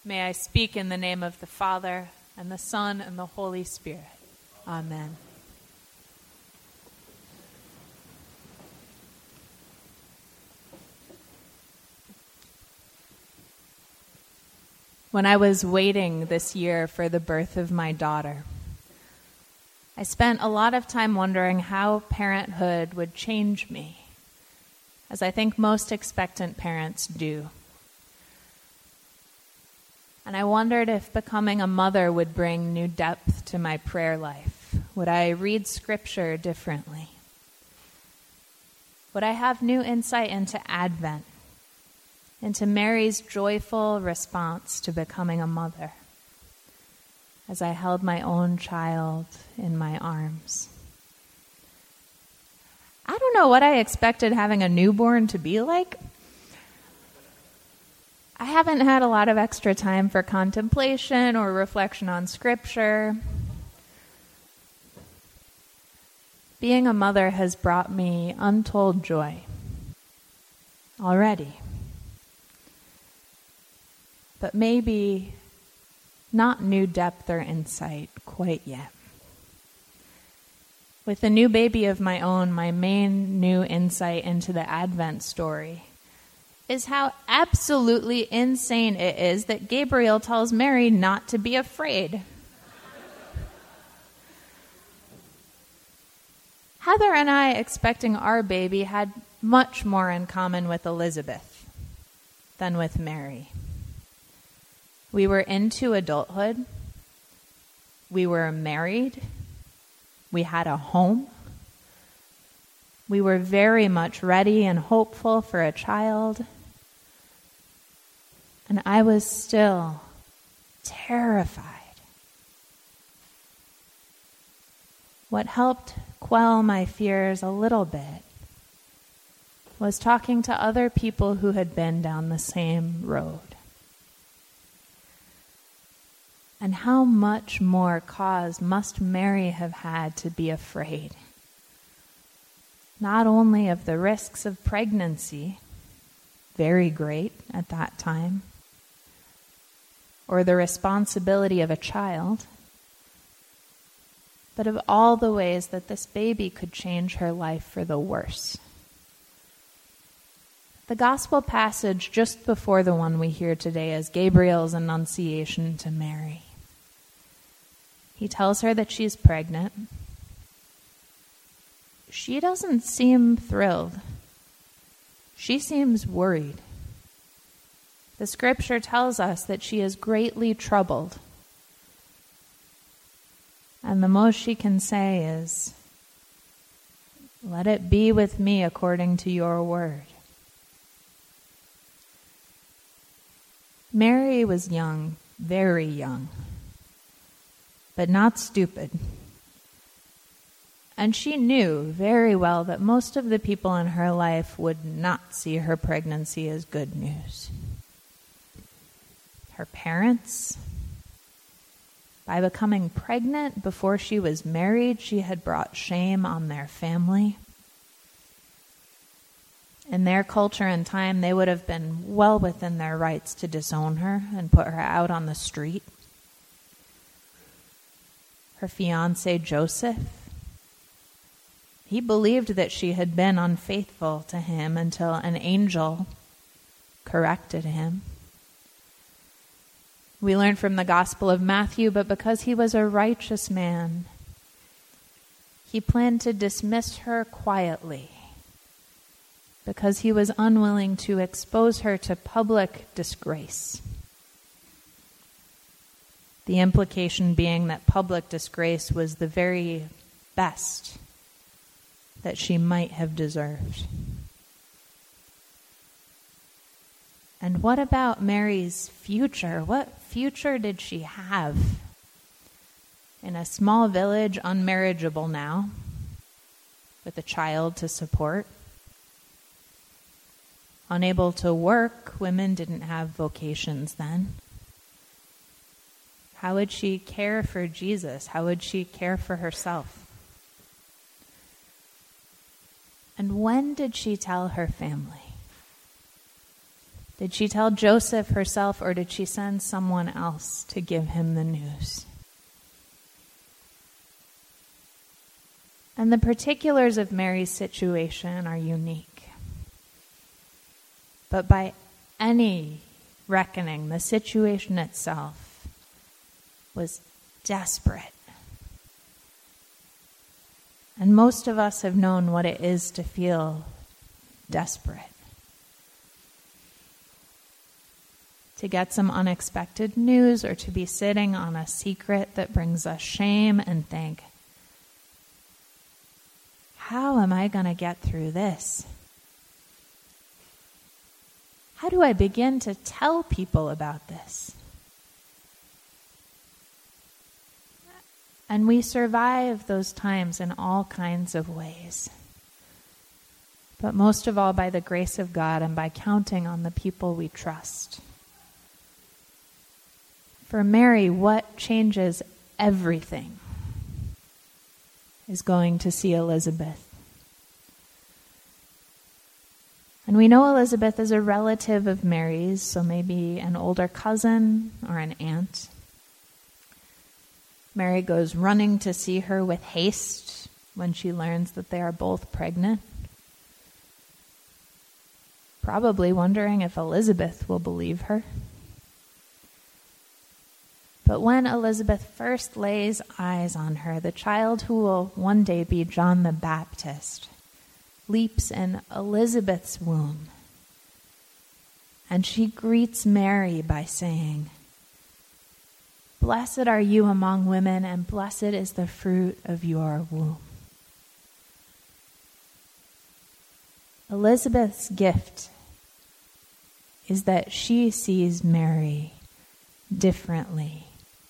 May I speak in the name of the Father, and the Son, and the Holy Spirit. Amen. When I was waiting this year for the birth of my daughter, I spent a lot of time wondering how parenthood would change me, as I think most expectant parents do. And I wondered if becoming a mother would bring new depth to my prayer life. Would I read Scripture differently? Would I have new insight into Advent, into Mary's joyful response to becoming a mother, as I held my own child in my arms? I don't know what I expected having a newborn to be like. I haven't had a lot of extra time for contemplation or reflection on Scripture. Being a mother has brought me untold joy already. But maybe not new depth or insight quite yet. With a new baby of my own, my main new insight into the Advent story is how absolutely insane it is that Gabriel tells Mary not to be afraid. Heather and I, expecting our baby, had much more in common with Elizabeth than with Mary. We were into adulthood. We were married. We had a home. We were very much ready and hopeful for a child. And I was still terrified. What helped quell my fears a little bit was talking to other people who had been down the same road. And how much more cause must Mary have had to be afraid? Not only of the risks of pregnancy, very great at that time, or the responsibility of a child, but of all the ways that this baby could change her life for the worse. The gospel passage just before the one we hear today is Gabriel's annunciation to Mary. He tells her that she's pregnant. She doesn't seem thrilled. She seems worried. The scripture tells us that she is greatly troubled. And the most she can say is, "Let it be with me according to your word." Mary was young, very young, but not stupid. And she knew very well that most of the people in her life would not see her pregnancy as good news. Her parents, by becoming pregnant before she was married, she had brought shame on their family. In their culture and time, they would have been well within their rights to disown her and put her out on the street. Her fiancé, Joseph, he believed that she had been unfaithful to him until an angel corrected him. We learn from the Gospel of Matthew, but because he was a righteous man, he planned to dismiss her quietly because he was unwilling to expose her to public disgrace. The implication being that public disgrace was the very best that she might have deserved. And what about Mary's future? What future did she have? In a small village, unmarriageable now, with a child to support. Unable to work, women didn't have vocations then. How would she care for Jesus? How would she care for herself? And when did she tell her family? Did she tell Joseph herself, or did she send someone else to give him the news? And the particulars of Mary's situation are unique. But by any reckoning, the situation itself was desperate. And most of us have known what it is to feel desperate. To get some unexpected news, or to be sitting on a secret that brings us shame and think, how am I going to get through this? How do I begin to tell people about this? And we survive those times in all kinds of ways. But most of all by the grace of God and by counting on the people we trust. For Mary, what changes everything is going to see Elizabeth. And we know Elizabeth is a relative of Mary's, so maybe an older cousin or an aunt. Mary goes running to see her with haste when she learns that they are both pregnant, probably wondering if Elizabeth will believe her. But when Elizabeth first lays eyes on her, the child who will one day be John the Baptist leaps in Elizabeth's womb. And she greets Mary by saying, "Blessed are you among women, and blessed is the fruit of your womb." Elizabeth's gift is that she sees Mary differently.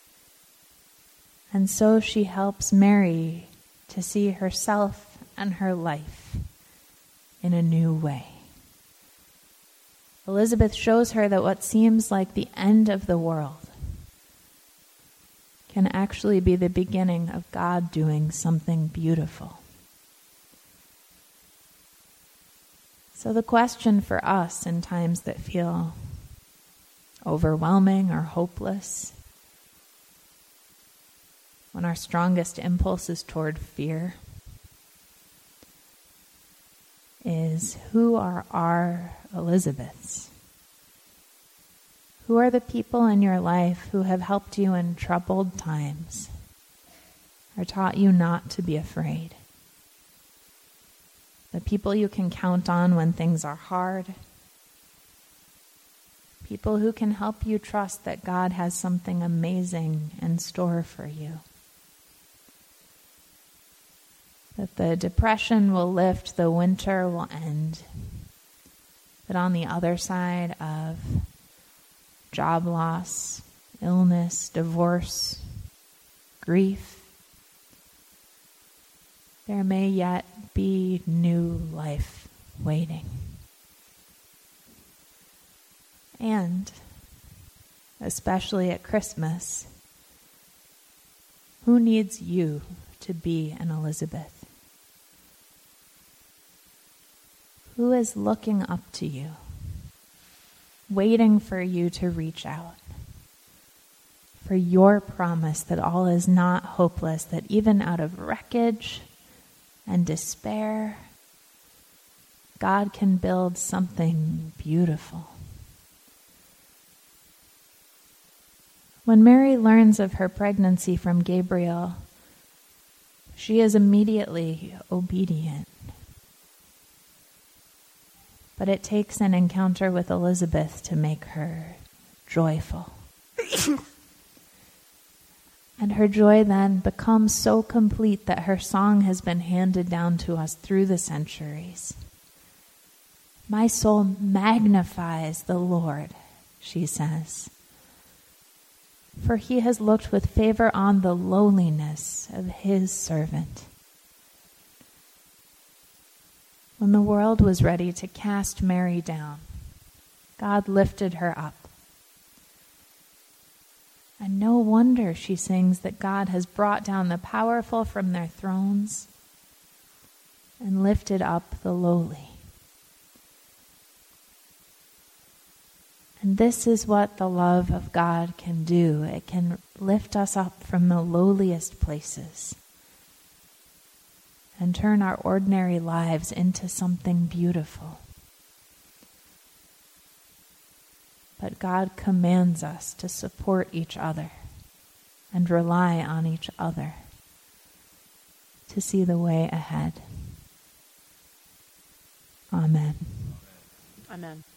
And so she helps Mary to see herself and her life in a new way. Elizabeth shows her that what seems like the end of the world can actually be the beginning of God doing something beautiful. So the question for us in times that feel overwhelming or hopeless, when our strongest impulse is toward fear, is who are our Elizabeths? Who are the people in your life who have helped you in troubled times, or taught you not to be afraid? The people you can count on when things are hard. People who can help you trust that God has something amazing in store for you. That the depression will lift, the winter will end. That on the other side of job loss, illness, divorce, grief, there may yet be new life waiting. And, especially at Christmas, who needs you to be an Elizabeth? Who is looking up to you, waiting for you to reach out, for your promise that all is not hopeless, that even out of wreckage and despair, God can build something beautiful? When Mary learns of her pregnancy from Gabriel, she is immediately obedient. But it takes an encounter with Elizabeth to make her joyful. And her joy then becomes so complete that her song has been handed down to us through the centuries. "My soul magnifies the Lord," she says, "for he has looked with favor on the lowliness of his servant." When the world was ready to cast Mary down, God lifted her up. And no wonder she sings that God has brought down the powerful from their thrones and lifted up the lowly. And this is what the love of God can do. It can lift us up from the lowliest places and turn our ordinary lives into something beautiful. But God commands us to support each other and rely on each other to see the way ahead. Amen. Amen.